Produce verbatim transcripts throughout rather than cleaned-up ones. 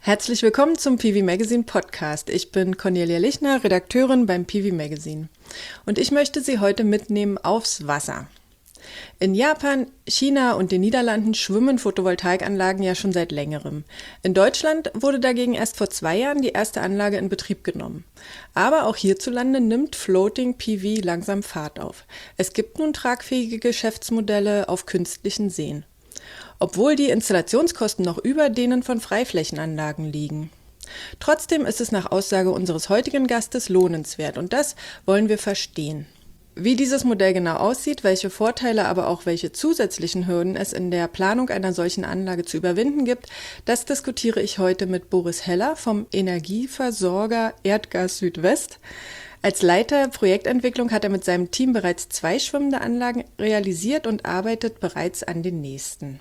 Herzlich willkommen zum P V Magazine Podcast. Ich bin Cornelia Lichner, Redakteurin beim P V Magazine. Und ich möchte Sie heute mitnehmen aufs Wasser. In Japan, China und den Niederlanden schwimmen Photovoltaikanlagen ja schon seit längerem. In Deutschland wurde dagegen erst vor zwei Jahren die erste Anlage in Betrieb genommen. Aber auch hierzulande nimmt Floating P V langsam Fahrt auf. Es gibt nun tragfähige Geschäftsmodelle auf künstlichen Seen, obwohl die Installationskosten noch über denen von Freiflächenanlagen liegen. Trotzdem ist es nach Aussage unseres heutigen Gastes lohnenswert und das wollen wir verstehen. Wie dieses Modell genau aussieht, welche Vorteile, aber auch welche zusätzlichen Hürden es in der Planung einer solchen Anlage zu überwinden gibt, das diskutiere ich heute mit Boris Heller vom Energieversorger Erdgas Südwest. Als Leiter Projektentwicklung hat er mit seinem Team bereits zwei schwimmende Anlagen realisiert und arbeitet bereits an den nächsten.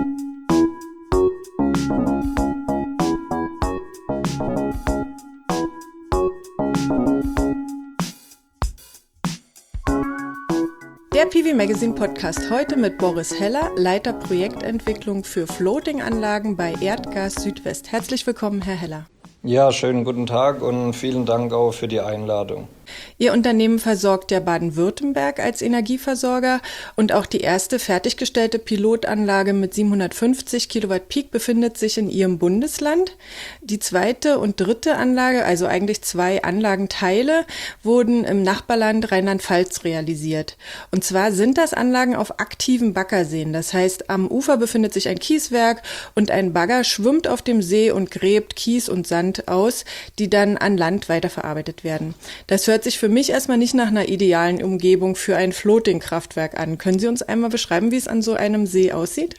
Der P V Magazine Podcast heute mit Boris Heller, Leiter Projektentwicklung für Floating-Anlagen bei Erdgas Südwest. Herzlich willkommen, Herr Heller. Ja, schönen guten Tag und vielen Dank auch für die Einladung. Ihr Unternehmen versorgt ja Baden-Württemberg als Energieversorger und auch die erste fertiggestellte Pilotanlage mit siebenhundertfünfzig Kilowatt Peak befindet sich in Ihrem Bundesland. Die zweite und dritte Anlage, also eigentlich zwei Anlagenteile, wurden im Nachbarland Rheinland-Pfalz realisiert. Und zwar sind das Anlagen auf aktiven Baggerseen. Das heißt, am Ufer befindet sich ein Kieswerk und ein Bagger schwimmt auf dem See und gräbt Kies und Sand aus, die dann an Land weiterverarbeitet werden. Das hört sich für mich erstmal nicht nach einer idealen Umgebung für ein Floating-Kraftwerk an. Können Sie uns einmal beschreiben, wie es an so einem See aussieht?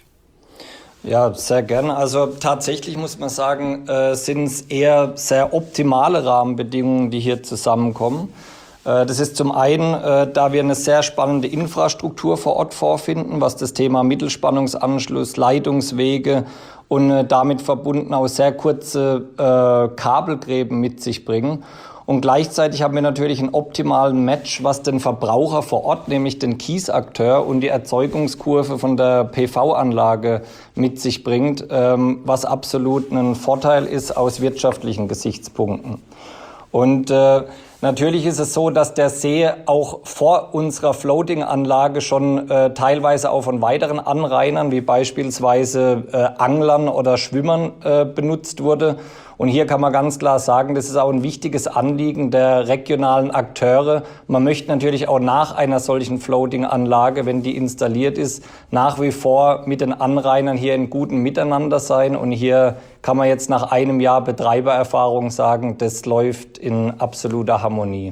Ja, sehr gerne. Also tatsächlich muss man sagen, äh, sind es eher sehr optimale Rahmenbedingungen, die hier zusammenkommen. Äh, das ist zum einen, äh, da wir eine sehr spannende Infrastruktur vor Ort vorfinden, was das Thema Mittelspannungsanschluss, Leitungswege und äh, damit verbunden auch sehr kurze äh, Kabelgräben mit sich bringen. Und gleichzeitig haben wir natürlich einen optimalen Match, was den Verbraucher vor Ort, nämlich den Kiesakteur und die Erzeugungskurve von der P V-Anlage mit sich bringt, was absolut ein Vorteil ist aus wirtschaftlichen Gesichtspunkten. Und äh, natürlich ist es so, dass der See auch vor unserer Floating-Anlage schon äh, teilweise auch von weiteren Anrainern, wie beispielsweise äh, Anglern oder Schwimmern, äh, benutzt wurde. Und hier kann man ganz klar sagen, das ist auch ein wichtiges Anliegen der regionalen Akteure. Man möchte natürlich auch nach einer solchen Floating-Anlage, wenn die installiert ist, nach wie vor mit den Anrainern hier in gutem Miteinander sein. Und hier kann man jetzt nach einem Jahr Betreibererfahrung sagen, das läuft in absoluter Harmonie.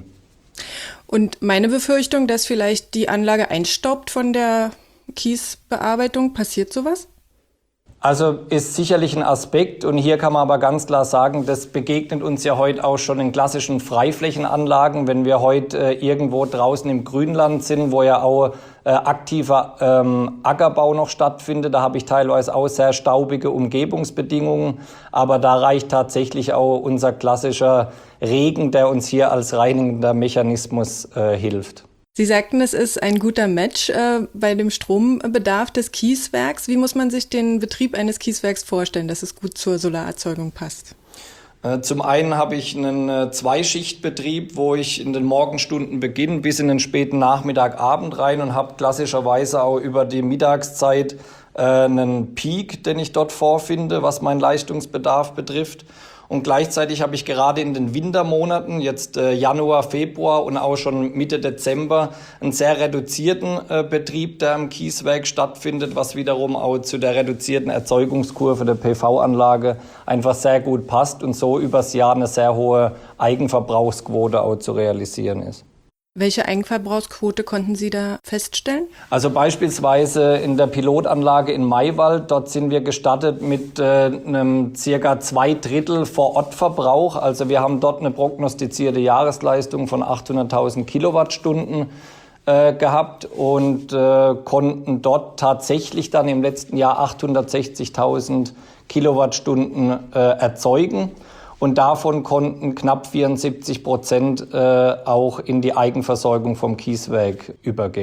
Und meine Befürchtung, dass vielleicht die Anlage einstaubt von der Kiesbearbeitung, passiert sowas? Also ist sicherlich ein Aspekt und hier kann man aber ganz klar sagen, das begegnet uns ja heute auch schon in klassischen Freiflächenanlagen, wenn wir heute äh, irgendwo draußen im Grünland sind, wo ja auch äh, aktiver ähm, Ackerbau noch stattfindet. Da habe ich teilweise auch sehr staubige Umgebungsbedingungen, aber da reicht tatsächlich auch unser klassischer Regen, der uns hier als reinigender Mechanismus äh, hilft. Sie sagten, es ist ein guter Match äh, bei dem Strombedarf des Kieswerks. Wie muss man sich den Betrieb eines Kieswerks vorstellen, dass es gut zur Solarerzeugung passt? Zum einen habe ich einen Zweischichtbetrieb, wo ich in den Morgenstunden beginne bis in den späten Nachmittag, Abend rein und habe klassischerweise auch über die Mittagszeit äh, einen Peak, den ich dort vorfinde, was meinen Leistungsbedarf betrifft. Und gleichzeitig habe ich gerade in den Wintermonaten, jetzt äh, Januar, Februar und auch schon Mitte Dezember, einen sehr reduzierten äh, Betrieb, der am Kieswerk stattfindet, was wiederum auch zu der reduzierten Erzeugungskurve der P V-Anlage einfach sehr gut passt und so übers Jahr eine sehr hohe Eigenverbrauchsquote auch zu realisieren ist. Welche Eigenverbrauchsquote konnten Sie da feststellen? Also beispielsweise in der Pilotanlage in Maywald, dort sind wir gestartet mit äh, einem circa zwei Drittel Vor-Ort-Verbrauch. Also wir haben dort eine prognostizierte Jahresleistung von achthunderttausend Kilowattstunden äh, gehabt und äh, konnten dort tatsächlich dann im letzten Jahr achthundertsechzigtausend Kilowattstunden äh, erzeugen. Und davon konnten knapp vierundsiebzig Prozent äh, auch in die Eigenversorgung vom Kieswerk übergehen.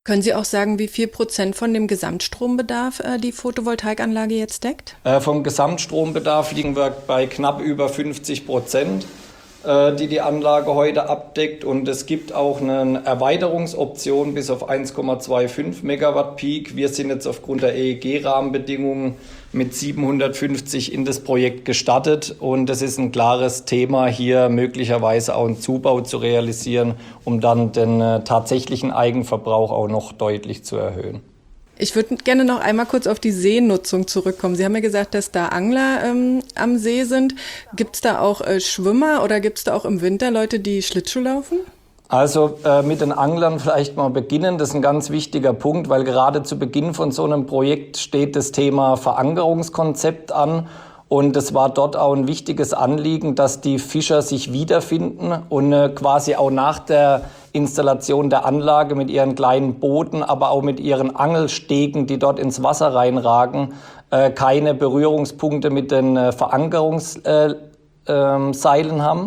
Können Sie auch sagen, wie viel Prozent von dem Gesamtstrombedarf äh, die Photovoltaikanlage jetzt deckt? Äh, vom Gesamtstrombedarf liegen wir bei knapp über fünfzig Prozent, äh, die die Anlage heute abdeckt. Und es gibt auch eine Erweiterungsoption bis auf eins Komma fünfundzwanzig Megawatt Peak. Wir sind jetzt aufgrund der E E G-Rahmenbedingungen mit siebenhundertfünfzig in das Projekt gestattet. Und es ist ein klares Thema, hier möglicherweise auch einen Zubau zu realisieren, um dann den äh, tatsächlichen Eigenverbrauch auch noch deutlich zu erhöhen. Ich würde gerne noch einmal kurz auf die Seenutzung zurückkommen. Sie haben ja gesagt, dass da Angler ähm, am See sind. Gibt es da auch äh, Schwimmer oder gibt es da auch im Winter Leute, die Schlittschuh laufen? Also äh, mit den Anglern vielleicht mal beginnen. Das ist ein ganz wichtiger Punkt, weil gerade zu Beginn von so einem Projekt steht das Thema Verankerungskonzept an. Und es war dort auch ein wichtiges Anliegen, dass die Fischer sich wiederfinden und äh, quasi auch nach der Installation der Anlage mit ihren kleinen Booten, aber auch mit ihren Angelstegen, die dort ins Wasser reinragen, äh, keine Berührungspunkte mit den äh, Verankerungsseilen äh, äh, haben.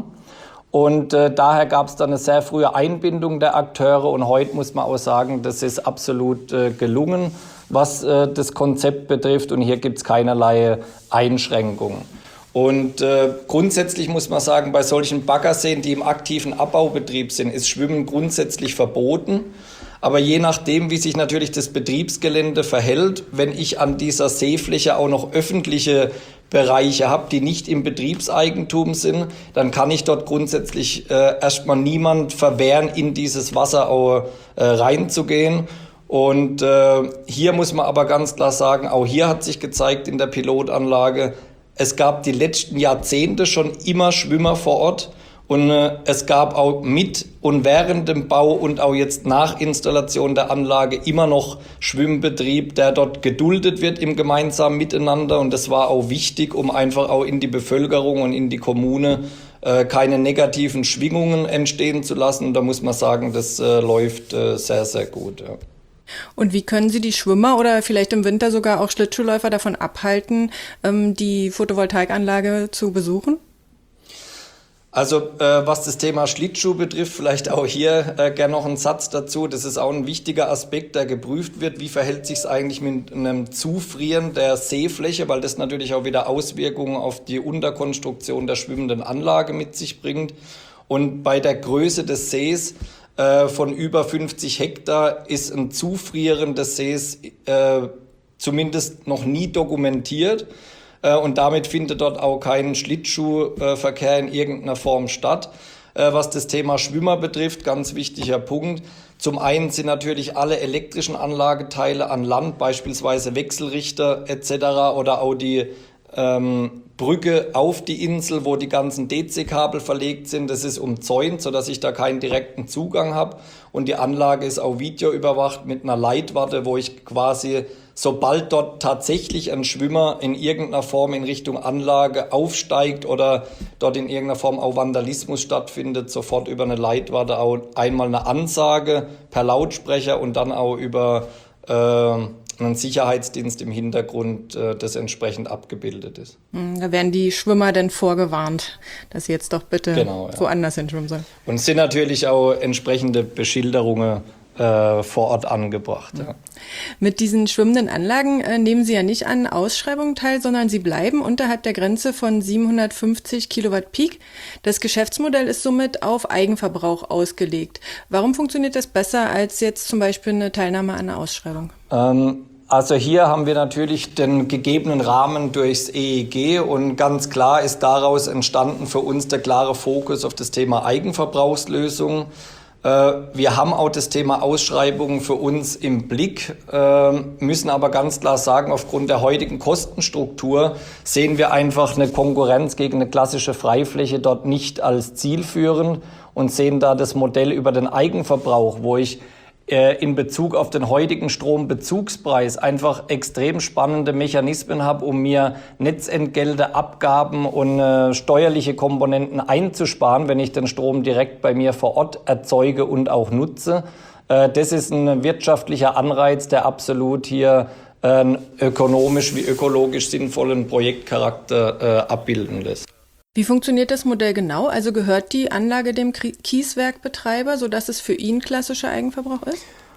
Und äh, daher gab es dann eine sehr frühe Einbindung der Akteure und heute muss man auch sagen, das ist absolut äh, gelungen, was äh, das Konzept betrifft und hier gibt es keinerlei Einschränkungen. Und äh, grundsätzlich muss man sagen, bei solchen Baggerseen, die im aktiven Abbaubetrieb sind, ist Schwimmen grundsätzlich verboten. Aber je nachdem, wie sich natürlich das Betriebsgelände verhält, wenn ich an dieser Seefläche auch noch öffentliche Bereiche habe, die nicht im Betriebseigentum sind, dann kann ich dort grundsätzlich äh, erstmal niemand verwehren, in dieses Wasser auch äh, reinzugehen. Und äh, hier muss man aber ganz klar sagen, auch hier hat sich gezeigt in der Pilotanlage, es gab die letzten Jahrzehnte schon immer Schwimmer vor Ort. Und äh, es gab auch mit und während dem Bau und auch jetzt nach Installation der Anlage immer noch Schwimmbetrieb, der dort geduldet wird im gemeinsamen Miteinander. Und das war auch wichtig, um einfach auch in die Bevölkerung und in die Kommune äh, keine negativen Schwingungen entstehen zu lassen. Und da muss man sagen, das äh, läuft äh, sehr, sehr gut. Ja. Und wie können Sie die Schwimmer oder vielleicht im Winter sogar auch Schlittschuhläufer davon abhalten, ähm, die Photovoltaikanlage zu besuchen? Also äh, was das Thema Schlittschuh betrifft, vielleicht auch hier äh, gerne noch einen Satz dazu. Das ist auch ein wichtiger Aspekt, der geprüft wird. Wie verhält sich es eigentlich mit einem Zufrieren der Seefläche, weil das natürlich auch wieder Auswirkungen auf die Unterkonstruktion der schwimmenden Anlage mit sich bringt. Und bei der Größe des Sees äh, von über fünfzig Hektar ist ein Zufrieren des Sees äh, zumindest noch nie dokumentiert. Und damit findet dort auch kein Schlittschuhverkehr in irgendeiner Form statt. Was das Thema Schwimmer betrifft, ganz wichtiger Punkt. Zum einen sind natürlich alle elektrischen Anlageteile an Land, beispielsweise Wechselrichter et cetera oder auch die ähm, Brücke auf die Insel, wo die ganzen D C-Kabel verlegt sind. Das ist umzäunt, sodass ich da keinen direkten Zugang habe. Und die Anlage ist auch videoüberwacht mit einer Leitwarte, wo ich quasi, sobald dort tatsächlich ein Schwimmer in irgendeiner Form in Richtung Anlage aufsteigt oder dort in irgendeiner Form auch Vandalismus stattfindet, sofort über eine Leitwarte auch einmal eine Ansage per Lautsprecher und dann auch über äh, einen Sicherheitsdienst im Hintergrund, äh, das entsprechend abgebildet ist. Da werden die Schwimmer dann vorgewarnt, dass sie jetzt doch bitte genau, ja. woanders hinschwimmen sollen. Und es sind natürlich auch entsprechende Beschilderungen äh, vor Ort angebracht. Ja. Mit diesen schwimmenden Anlagen äh, nehmen Sie ja nicht an Ausschreibungen teil, sondern Sie bleiben unterhalb der Grenze von siebenhundertfünfzig Kilowatt Peak. Das Geschäftsmodell ist somit auf Eigenverbrauch ausgelegt. Warum funktioniert das besser als jetzt zum Beispiel eine Teilnahme an einer Ausschreibung? Ähm Also hier haben wir natürlich den gegebenen Rahmen durchs E E G und ganz klar ist daraus entstanden für uns der klare Fokus auf das Thema Eigenverbrauchslösungen. Wir haben auch das Thema Ausschreibungen für uns im Blick, müssen aber ganz klar sagen, aufgrund der heutigen Kostenstruktur sehen wir einfach eine Konkurrenz gegen eine klassische Freifläche dort nicht als zielführend und sehen da das Modell über den Eigenverbrauch, wo ich in Bezug auf den heutigen Strombezugspreis einfach extrem spannende Mechanismen habe, um mir Netzentgelte, Abgaben und äh, steuerliche Komponenten einzusparen, wenn ich den Strom direkt bei mir vor Ort erzeuge und auch nutze. Äh, das ist ein wirtschaftlicher Anreiz, der absolut hier äh, einen ökonomisch wie ökologisch sinnvollen Projektcharakter äh, abbilden lässt. Wie funktioniert das Modell genau? Also gehört die Anlage dem Kieswerkbetreiber, sodass es für ihn klassischer Eigenverbrauch ist?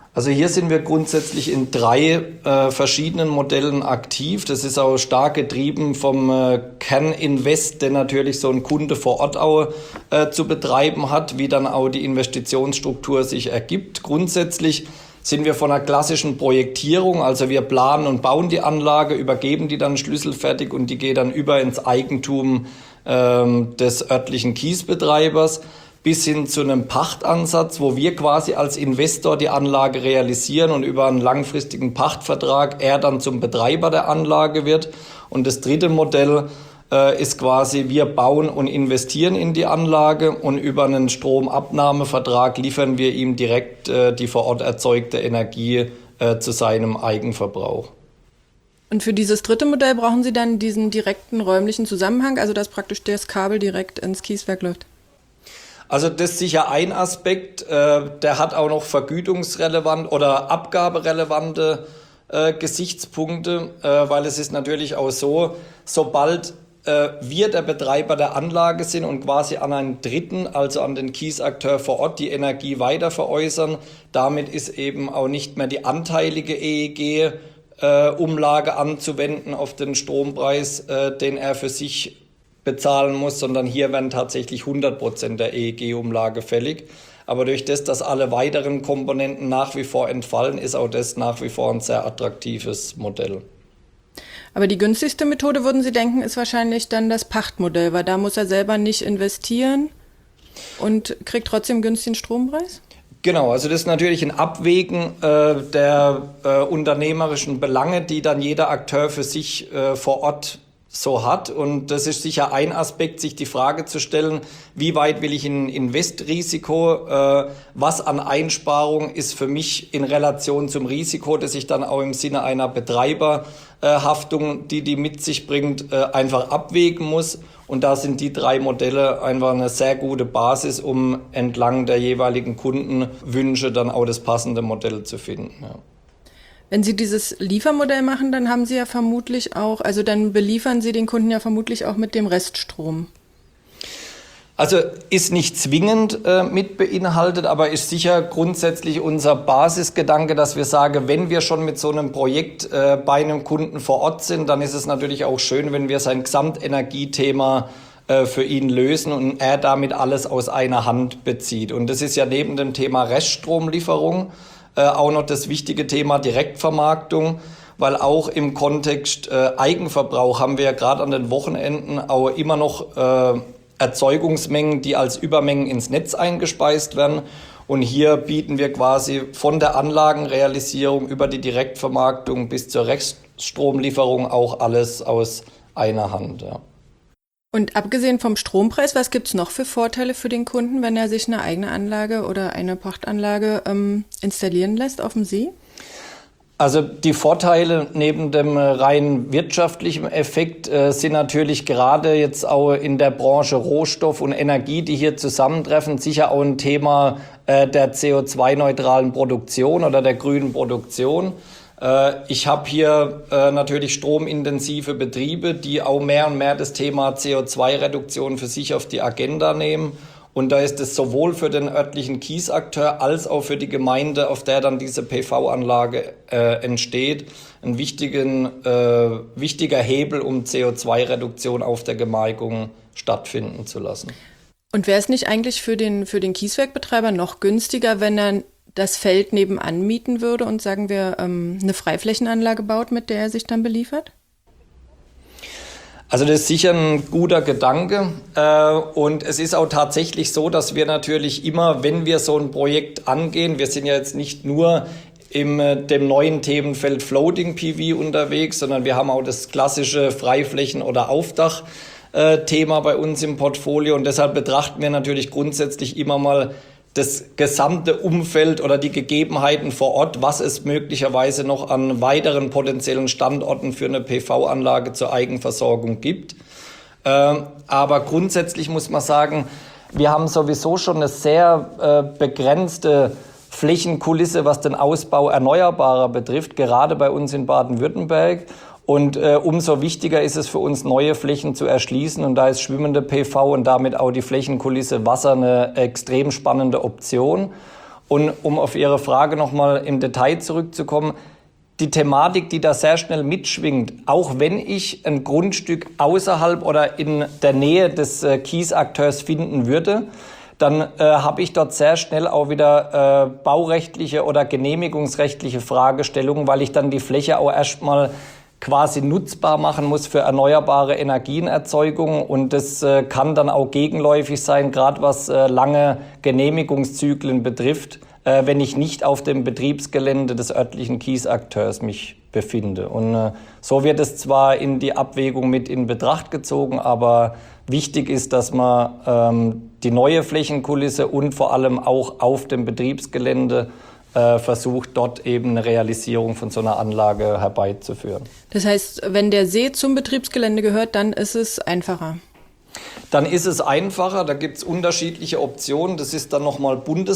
Also hier sind wir grundsätzlich in drei äh, verschiedenen Modellen aktiv. Das ist auch stark getrieben vom äh, Kerninvest, den natürlich so ein Kunde vor Ort auch äh, zu betreiben hat, wie dann auch die Investitionsstruktur sich ergibt. Grundsätzlich sind wir von einer klassischen Projektierung, also wir planen und bauen die Anlage, übergeben die dann schlüsselfertig und die geht dann über ins Eigentum ähm, des örtlichen Kiesbetreibers, bis hin zu einem Pachtansatz, wo wir quasi als Investor die Anlage realisieren und über einen langfristigen Pachtvertrag er dann zum Betreiber der Anlage wird. Und das dritte Modell äh, ist quasi, wir bauen und investieren in die Anlage und über einen Stromabnahmevertrag liefern wir ihm direkt äh, die vor Ort erzeugte Energie äh, zu seinem Eigenverbrauch. Und für dieses dritte Modell brauchen Sie dann diesen direkten räumlichen Zusammenhang, also dass praktisch das Kabel direkt ins Kieswerk läuft? Also das ist sicher ein Aspekt, äh, der hat auch noch vergütungsrelevant oder abgaberelevante äh, Gesichtspunkte, äh, weil es ist natürlich auch so, sobald äh, wir der Betreiber der Anlage sind und quasi an einen Dritten, also an den Kiesakteur vor Ort, die Energie weiter veräußern, damit ist eben auch nicht mehr die anteilige E E G-Umlage äh, anzuwenden auf den Strompreis, äh, den er für sich bezahlen muss, sondern hier werden tatsächlich hundert Prozent der E E G-Umlage fällig. Aber durch das, dass alle weiteren Komponenten nach wie vor entfallen, ist auch das nach wie vor ein sehr attraktives Modell. Aber die günstigste Methode, würden Sie denken, ist wahrscheinlich dann das Pachtmodell, weil da muss er selber nicht investieren und kriegt trotzdem günstigen Strompreis? Genau, also das ist natürlich ein Abwägen äh, der äh, unternehmerischen Belange, die dann jeder Akteur für sich äh, vor Ort so hat. Und das ist sicher ein Aspekt, sich die Frage zu stellen, wie weit will ich in Investrisiko, äh, was an Einsparung ist für mich in Relation zum Risiko, das ich dann auch im Sinne einer Betreiberhaftung, die die mit sich bringt, äh, einfach abwägen muss. Und da sind die drei Modelle einfach eine sehr gute Basis, um entlang der jeweiligen Kundenwünsche dann auch das passende Modell zu finden. Ja. Wenn Sie dieses Liefermodell machen, dann haben Sie ja vermutlich auch, also dann beliefern Sie den Kunden ja vermutlich auch mit dem Reststrom. Also ist nicht zwingend äh, mit beinhaltet, aber ist sicher grundsätzlich unser Basisgedanke, dass wir sagen, wenn wir schon mit so einem Projekt äh, bei einem Kunden vor Ort sind, dann ist es natürlich auch schön, wenn wir sein Gesamtenergiethema äh, für ihn lösen und er damit alles aus einer Hand bezieht. Und das ist ja neben dem Thema Reststromlieferung Äh, auch noch das wichtige Thema Direktvermarktung, weil auch im Kontext äh, Eigenverbrauch haben wir ja gerade an den Wochenenden auch immer noch äh, Erzeugungsmengen, die als Übermengen ins Netz eingespeist werden. Und hier bieten wir quasi von der Anlagenrealisierung über die Direktvermarktung bis zur Reststromlieferung auch alles aus einer Hand. Ja. Und abgesehen vom Strompreis, was gibt's noch für Vorteile für den Kunden, wenn er sich eine eigene Anlage oder eine Pachtanlage ähm, installieren lässt auf dem See? Also die Vorteile neben dem rein wirtschaftlichen Effekt äh, sind natürlich gerade jetzt auch in der Branche Rohstoff und Energie, die hier zusammentreffen, sicher auch ein Thema äh, der C O zwei neutralen Produktion oder der grünen Produktion. Ich habe hier äh, natürlich stromintensive Betriebe, die auch mehr und mehr das Thema C O zwei Reduktion für sich auf die Agenda nehmen. Und da ist es sowohl für den örtlichen Kiesakteur als auch für die Gemeinde, auf der dann diese P V-Anlage äh, entsteht, ein wichtigen, äh, wichtiger Hebel, um C O zwei Reduktion auf der Gemarkung stattfinden zu lassen. Und wäre es nicht eigentlich für den, für den Kieswerkbetreiber noch günstiger, wenn er das Feld nebenan mieten würde und, sagen wir, ähm, eine Freiflächenanlage baut, mit der er sich dann beliefert? Also das ist sicher ein guter Gedanke äh, und es ist auch tatsächlich so, dass wir natürlich immer, wenn wir so ein Projekt angehen, wir sind ja jetzt nicht nur im äh, dem neuen Themenfeld Floating P V unterwegs, sondern wir haben auch das klassische Freiflächen- oder Aufdach-Thema bei uns im Portfolio und deshalb betrachten wir natürlich grundsätzlich immer mal das gesamte Umfeld oder die Gegebenheiten vor Ort, was es möglicherweise noch an weiteren potenziellen Standorten für eine P V-Anlage zur Eigenversorgung gibt. Ähm, aber grundsätzlich muss man sagen, wir haben sowieso schon eine sehr äh, begrenzte Flächenkulisse, was den Ausbau Erneuerbarer betrifft, gerade bei uns in Baden-Württemberg. Und äh, umso wichtiger ist es für uns, neue Flächen zu erschließen. Und da ist schwimmende P V und damit auch die Flächenkulisse Wasser eine extrem spannende Option. Und um auf Ihre Frage nochmal im Detail zurückzukommen, die Thematik, die da sehr schnell mitschwingt, auch wenn ich ein Grundstück außerhalb oder in der Nähe des äh, Kiesakteurs finden würde, dann äh, habe ich dort sehr schnell auch wieder äh, baurechtliche oder genehmigungsrechtliche Fragestellungen, weil ich dann die Fläche auch erstmal quasi nutzbar machen muss für erneuerbare Energienerzeugung. Und das äh, kann dann auch gegenläufig sein, gerade was äh, lange Genehmigungszyklen betrifft, äh, wenn ich nicht auf dem Betriebsgelände des örtlichen Kiesakteurs mich befinde. Und äh, so wird es zwar in die Abwägung mit in Betracht gezogen, aber wichtig ist, dass man ähm, die neue Flächenkulisse und vor allem auch auf dem Betriebsgelände äh, versucht, dort eben eine Realisierung von so einer Anlage herbeizuführen. Das heißt, wenn der See zum Betriebsgelände gehört, dann ist es einfacher? Dann ist es einfacher, da gibt es unterschiedliche Optionen. Das ist dann nochmal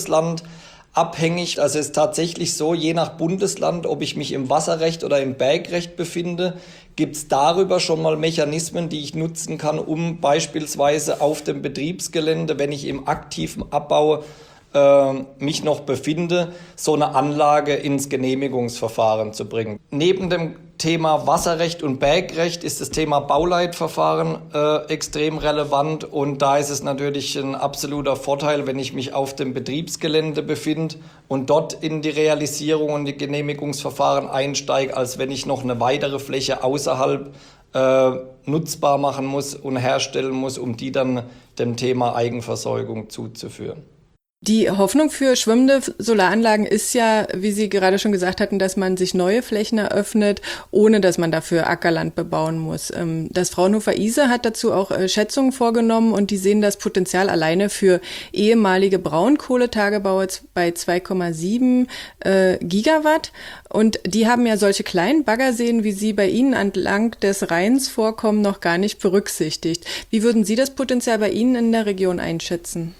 bundeslandabhängig. Also es ist tatsächlich so, je nach Bundesland, ob ich mich im Wasserrecht oder im Bergrecht befinde, gibt es darüber schon mal Mechanismen, die ich nutzen kann, um beispielsweise auf dem Betriebsgelände, wenn ich im aktiven Abbau äh, mich noch befinde, so eine Anlage ins Genehmigungsverfahren zu bringen. Neben dem Thema Wasserrecht und Bergrecht ist das Thema Bauleitverfahren äh, extrem relevant, und da ist es natürlich ein absoluter Vorteil, wenn ich mich auf dem Betriebsgelände befinde und dort in die Realisierung und die Genehmigungsverfahren einsteige, als wenn ich noch eine weitere Fläche außerhalb äh, nutzbar machen muss und herstellen muss, um die dann dem Thema Eigenversorgung zuzuführen. Die Hoffnung für schwimmende Solaranlagen ist ja, wie Sie gerade schon gesagt hatten, dass man sich neue Flächen eröffnet, ohne dass man dafür Ackerland bebauen muss. Das Fraunhofer I S E hat dazu auch Schätzungen vorgenommen, und die sehen das Potenzial alleine für ehemalige Braunkohletagebaue bei zwei Komma sieben äh, Gigawatt. Und die haben ja solche kleinen Baggerseen, wie sie bei Ihnen entlang des Rheins vorkommen, noch gar nicht berücksichtigt. Wie würden Sie das Potenzial bei Ihnen in der Region einschätzen?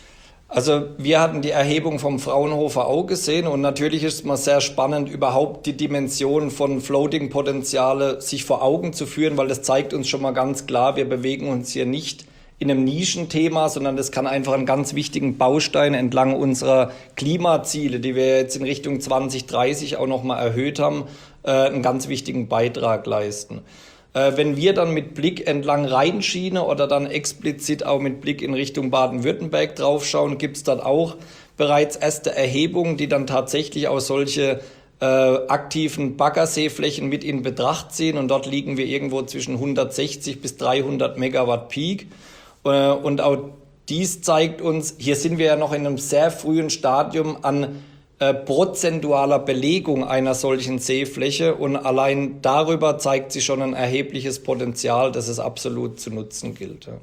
Also wir hatten die Erhebung vom Fraunhofer auch gesehen, und natürlich ist es mal sehr spannend, überhaupt die Dimension von Floating-Potenziale sich vor Augen zu führen, weil das zeigt uns schon mal ganz klar, wir bewegen uns hier nicht in einem Nischenthema, sondern das kann einfach einen ganz wichtigen Baustein entlang unserer Klimaziele, die wir jetzt in Richtung zwanzig dreißig auch nochmal erhöht haben, äh, einen ganz wichtigen Beitrag leisten. Wenn wir dann mit Blick entlang Rheinschiene oder dann explizit auch mit Blick in Richtung Baden-Württemberg draufschauen, gibt es dann auch bereits erste Erhebungen, die dann tatsächlich auch solche äh, aktiven Baggerseeflächen mit in Betracht ziehen. Und dort liegen wir irgendwo zwischen hundertsechzig bis dreihundert Megawatt Peak. Äh, und auch dies zeigt uns, hier sind wir ja noch in einem sehr frühen Stadium an Äh, prozentualer Belegung einer solchen Seefläche, und allein darüber zeigt sich schon ein erhebliches Potenzial, das es absolut zu nutzen gilt. Ja.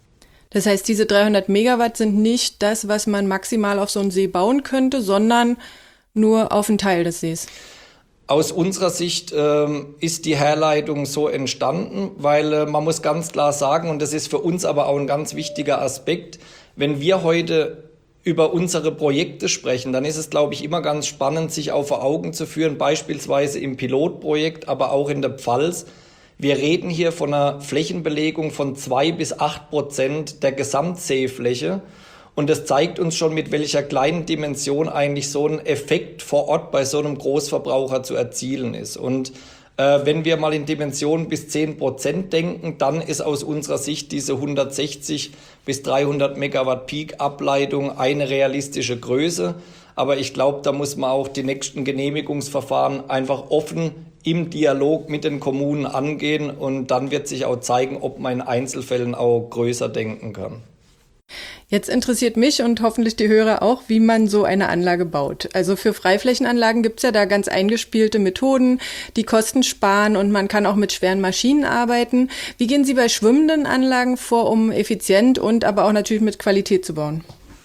Das heißt, diese dreihundert Megawatt sind nicht das, was man maximal auf so einen See bauen könnte, sondern nur auf einen Teil des Sees. Aus unserer Sicht ähm, ist die Herleitung so entstanden, weil äh, man muss ganz klar sagen, und das ist für uns aber auch ein ganz wichtiger Aspekt, wenn wir heute über unsere Projekte sprechen, dann ist es, glaube ich, immer ganz spannend, sich auch vor Augen zu führen, beispielsweise im Pilotprojekt, aber auch in der Pfalz. Wir reden hier von einer Flächenbelegung von zwei bis acht Prozent der Gesamtseefläche. Und das zeigt uns schon, mit welcher kleinen Dimension eigentlich so ein Effekt vor Ort bei so einem Großverbraucher zu erzielen ist. Und äh, wenn wir mal in Dimensionen bis zehn Prozent denken, dann ist aus unserer Sicht diese hundertsechzig bis dreihundert Megawatt Peak Ableitung eine realistische Größe. Aber ich glaube, da muss man auch die nächsten Genehmigungsverfahren einfach offen im Dialog mit den Kommunen angehen, und dann wird sich auch zeigen, ob man in Einzelfällen auch größer denken kann. Jetzt interessiert mich und hoffentlich die Hörer auch, wie man so eine Anlage baut. Also für Freiflächenanlagen gibt's ja da ganz eingespielte Methoden, die Kosten sparen, und man kann auch mit schweren Maschinen arbeiten. Wie gehen Sie bei schwimmenden Anlagen vor, um effizient und aber auch natürlich mit Qualität zu bauen?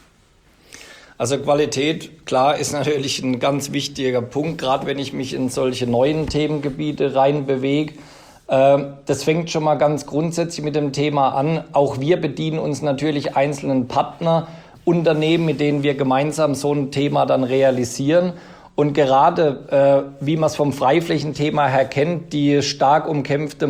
Also Qualität, klar, ist natürlich ein ganz wichtiger Punkt, gerade wenn ich mich in solche neuen Themengebiete reinbewege. Das fängt schon mal ganz grundsätzlich mit dem Thema an. Auch wir bedienen uns natürlich einzelnen Partnerunternehmen, mit denen wir gemeinsam so ein Thema dann realisieren. Und gerade, äh, wie man es vom Freiflächenthema her kennt, die stark umkämpfte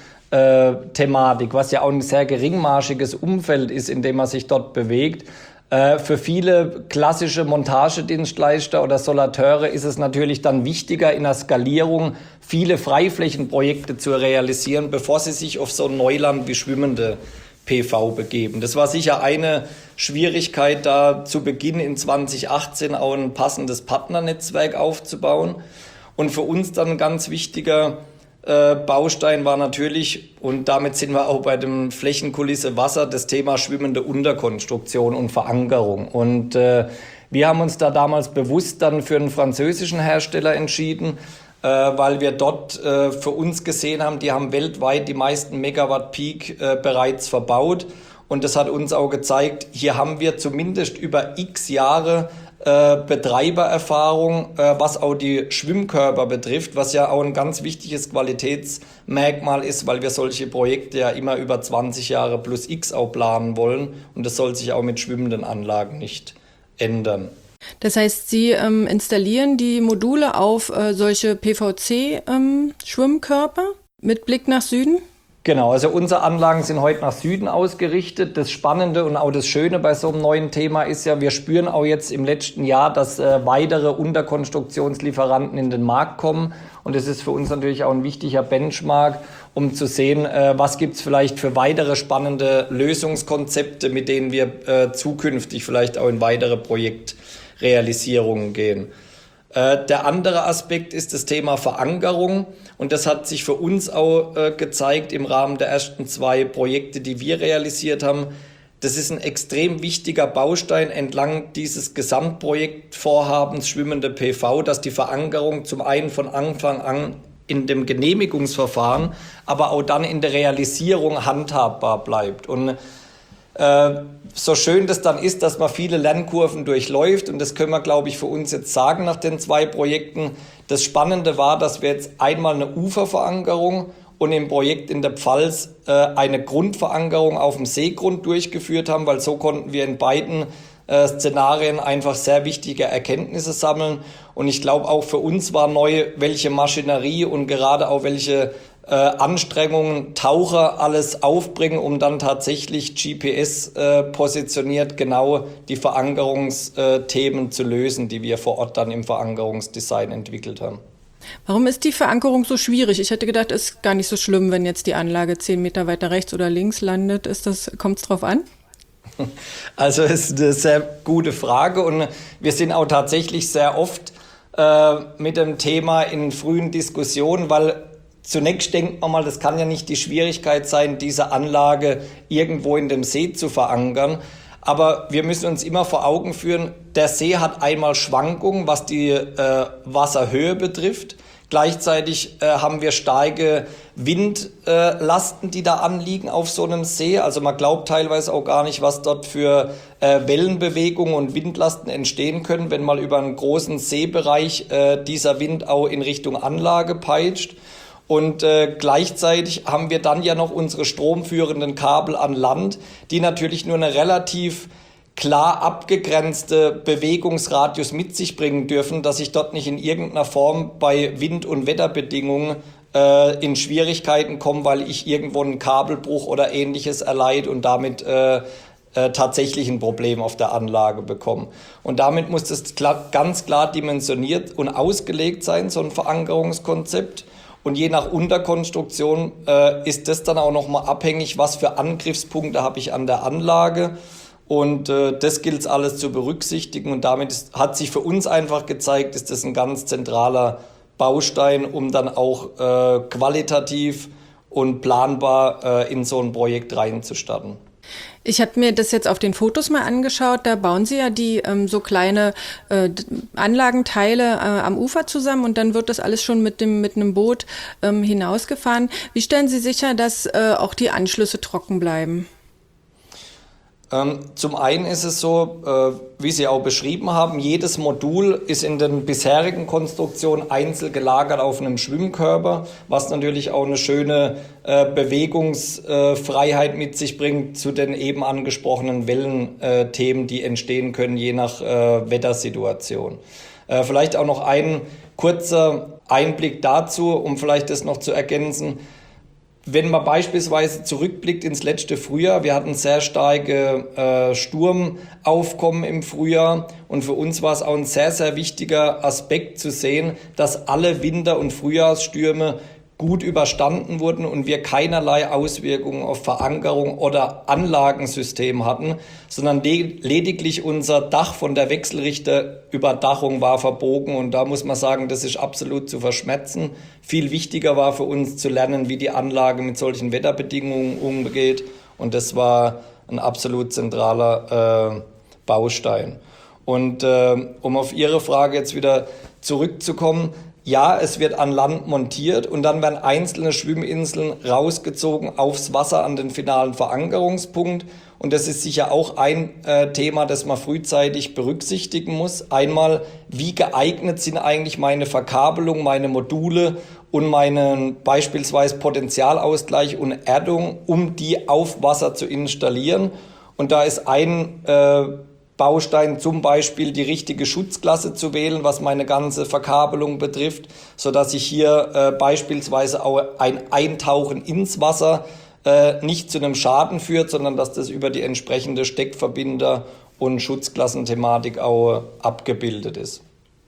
Montage-Thematik, was ja auch ein sehr geringmarschiges Umfeld ist, in dem man sich dort bewegt, Für viele klassische Montagedienstleister oder Solateure ist es natürlich dann wichtiger, in der Skalierung viele Freiflächenprojekte zu realisieren, bevor sie sich auf so ein Neuland wie schwimmende P V begeben. Das war sicher eine Schwierigkeit, da zu Beginn in zwanzig achtzehn auch ein passendes Partnernetzwerk aufzubauen. Und für uns dann ein ganz wichtiger äh, Baustein war natürlich, und damit sind wir auch bei dem Flächenkulisse Wasser, das Thema schwimmende Unterkonstruktion und Verankerung. Und äh, wir haben uns da damals bewusst dann für einen französischen Hersteller entschieden, äh, weil wir dort äh, für uns gesehen haben, die haben weltweit die meisten Megawatt Peak äh, bereits verbaut. Und das hat uns auch gezeigt, hier haben wir zumindest über x Jahre äh, Betreibererfahrung, äh, was auch die Schwimmkörper betrifft, was ja auch ein ganz wichtiges Qualitätsmerkmal ist, weil wir solche Projekte ja immer über zwanzig Jahre plus X auch planen wollen. Und das soll sich auch mit schwimmenden Anlagen nicht ändern. Das heißt, Sie ähm, installieren die Module auf äh, solche P V C-Schwimmkörper ähm, mit Blick nach Süden? Genau, also unsere Anlagen sind heute nach Süden ausgerichtet. Das Spannende und auch das Schöne bei so einem neuen Thema ist ja, wir spüren auch jetzt im letzten Jahr, dass äh, weitere Unterkonstruktionslieferanten in den Markt kommen. Und das ist für uns natürlich auch ein wichtiger Benchmark, um zu sehen, äh, was gibt's vielleicht für weitere spannende Lösungskonzepte, mit denen wir äh, zukünftig vielleicht auch in weitere Projektrealisierungen gehen. Der andere Aspekt ist das Thema Verankerung, und das hat sich für uns auch äh, gezeigt im Rahmen der ersten zwei Projekte, die wir realisiert haben. Das ist ein extrem wichtiger Baustein entlang dieses Gesamtprojektvorhabens schwimmende P V, dass die Verankerung zum einen von Anfang an in dem Genehmigungsverfahren, aber auch dann in der Realisierung handhabbar bleibt. Und Äh, so schön das dann ist, dass man viele Lernkurven durchläuft, und das können wir, glaube ich, für uns jetzt sagen nach den zwei Projekten. Das Spannende war, dass wir jetzt einmal eine Uferverankerung und im Projekt in der Pfalz äh, eine Grundverankerung auf dem Seegrund durchgeführt haben, weil so konnten wir in beiden äh, Szenarien einfach sehr wichtige Erkenntnisse sammeln. Und ich glaube, auch für uns war neu, welche Maschinerie und gerade auch welche Äh, Anstrengungen Taucher alles aufbringen, um dann tatsächlich G P S äh, positioniert genau die Verankerungsthemen zu lösen, die wir vor Ort dann im Verankerungsdesign entwickelt haben. Warum ist die Verankerung so schwierig? Ich hätte gedacht, es ist gar nicht so schlimm, wenn jetzt die Anlage zehn Meter weiter rechts oder links landet. Ist das, kommt es drauf an? Also es ist eine sehr gute Frage, und wir sind auch tatsächlich sehr oft äh, mit dem Thema in frühen Diskussionen, weil zunächst denkt man mal, das kann ja nicht die Schwierigkeit sein, diese Anlage irgendwo in dem See zu verankern. Aber wir müssen uns immer vor Augen führen, der See hat einmal Schwankungen, was die äh, Wasserhöhe betrifft. Gleichzeitig äh, haben wir starke Windlasten, äh, die da anliegen auf so einem See. Also man glaubt teilweise auch gar nicht, was dort für äh, Wellenbewegungen und Windlasten entstehen können, wenn mal über einen großen Seebereich äh, dieser Wind auch in Richtung Anlage peitscht. Und äh, gleichzeitig haben wir dann ja noch unsere stromführenden Kabel an Land, die natürlich nur eine relativ klar abgegrenzte Bewegungsradius mit sich bringen dürfen, dass ich dort nicht in irgendeiner Form bei Wind- und Wetterbedingungen äh, in Schwierigkeiten komme, weil ich irgendwo einen Kabelbruch oder Ähnliches erleide und damit äh, äh, tatsächlich ein Problem auf der Anlage bekomme. Und damit muss das klar, ganz klar dimensioniert und ausgelegt sein, so ein Verankerungskonzept. Und je nach Unterkonstruktion äh, ist das dann auch nochmal abhängig, was für Angriffspunkte habe ich an der Anlage. Und äh, das gilt es alles zu berücksichtigen. Und damit ist, hat sich für uns einfach gezeigt, ist das ein ganz zentraler Baustein, um dann auch äh, qualitativ und planbar äh, in so ein Projekt reinzustarten. Ich habe mir das jetzt auf den Fotos mal angeschaut, da bauen Sie ja die ähm, so kleine äh, Anlagenteile äh, am Ufer zusammen, und dann wird das alles schon mit dem mit einem Boot ähm, hinausgefahren. Wie stellen Sie sicher, dass äh, auch die Anschlüsse trocken bleiben? Ähm, zum einen ist es so, äh, wie Sie auch beschrieben haben, jedes Modul ist in den bisherigen Konstruktionen einzeln gelagert auf einem Schwimmkörper, was natürlich auch eine schöne äh, Bewegungsfreiheit äh, mit sich bringt zu den eben angesprochenen Wellenthemen, äh, die entstehen können, je nach äh, Wettersituation. Äh, vielleicht auch noch ein kurzer Einblick dazu, um vielleicht das noch zu ergänzen. wenn man beispielsweise zurückblickt ins letzte Frühjahr, wir hatten sehr starke äh, Sturmaufkommen im Frühjahr und für uns war es auch ein sehr, sehr wichtiger Aspekt zu sehen, dass alle Winter- und Frühjahrsstürme gut überstanden wurden und wir keinerlei Auswirkungen auf Verankerung oder Anlagensystem hatten, sondern le- lediglich unser Dach von der Wechselrichterüberdachung war verbogen und da muss man sagen, das ist absolut zu verschmerzen. Viel wichtiger war für uns zu lernen, wie die Anlage mit solchen Wetterbedingungen umgeht und das war ein absolut zentraler äh, Baustein. Und äh, um auf Ihre Frage jetzt wieder zurückzukommen, ja, es wird an Land montiert und dann werden einzelne Schwimminseln rausgezogen aufs Wasser an den finalen Verankerungspunkt. Und das ist sicher auch ein äh, Thema, das man frühzeitig berücksichtigen muss. Einmal, wie geeignet sind eigentlich meine Verkabelung, meine Module und meinen beispielsweise Potentialausgleich und Erdung, um die auf Wasser zu installieren. Und da ist ein äh, Baustein zum Beispiel die richtige Schutzklasse zu wählen, was meine ganze Verkabelung betrifft, sodass ich hier äh, beispielsweise auch ein Eintauchen ins Wasser äh, nicht zu einem Schaden führt, sondern dass das über die entsprechende Steckverbinder- und Schutzklassenthematik auch abgebildet ist.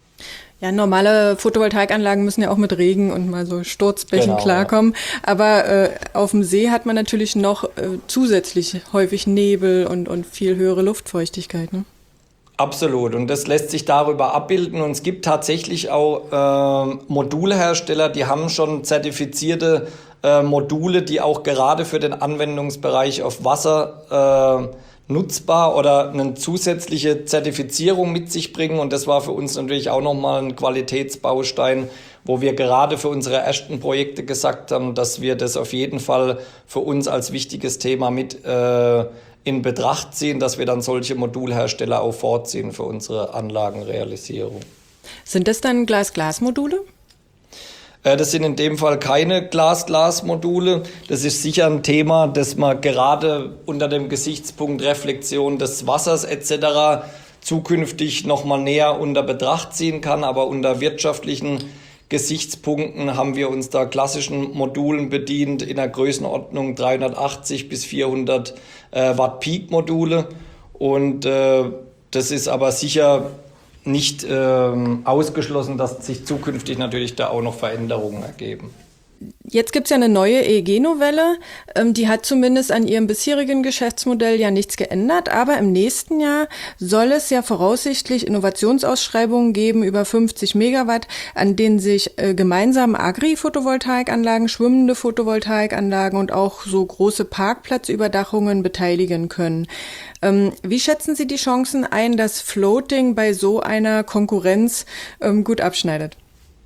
Ja, normale Photovoltaikanlagen müssen ja auch mit Regen und mal so Sturzbächen Genau, klarkommen. Ja. Aber äh, auf dem See hat man natürlich noch äh, zusätzlich häufig Nebel und, und viel höhere Luftfeuchtigkeit, ne? Absolut. Und das lässt sich darüber abbilden. Und es gibt tatsächlich auch äh, Modulhersteller, die haben schon zertifizierte äh, Module, die auch gerade für den Anwendungsbereich auf Wasser äh, nutzbar oder eine zusätzliche Zertifizierung mit sich bringen. Und das war für uns natürlich auch nochmal ein Qualitätsbaustein, wo wir gerade für unsere ersten Projekte gesagt haben, dass wir das auf jeden Fall für uns als wichtiges Thema mit äh, in Betracht ziehen, dass wir dann solche Modulhersteller auch vorziehen für unsere Anlagenrealisierung. Sind das dann Glas-Glas-Module? Das sind in dem Fall keine Glas-Glas-Module. Das ist sicher ein Thema, das man gerade unter dem Gesichtspunkt Reflexion des Wassers et cetera zukünftig noch mal näher unter Betracht ziehen kann. Aber unter wirtschaftlichen Gesichtspunkten haben wir uns da klassischen Modulen bedient in der Größenordnung dreihundertachtzig bis vierhundert äh, Watt Peak-Module. Und äh, das ist aber sicher nicht ähm, ausgeschlossen, dass sich zukünftig natürlich da auch noch Veränderungen ergeben. Jetzt gibt's ja eine neue E E G-Novelle, ähm, die hat zumindest an ihrem bisherigen Geschäftsmodell ja nichts geändert, aber im nächsten Jahr soll es ja voraussichtlich Innovationsausschreibungen geben über fünfzig Megawatt, an denen sich äh, gemeinsam Agri-Photovoltaikanlagen, schwimmende Photovoltaikanlagen und auch so große Parkplatzüberdachungen beteiligen können. Ähm, wie schätzen Sie die Chancen ein, dass Floating bei so einer Konkurrenz ähm, gut abschneidet?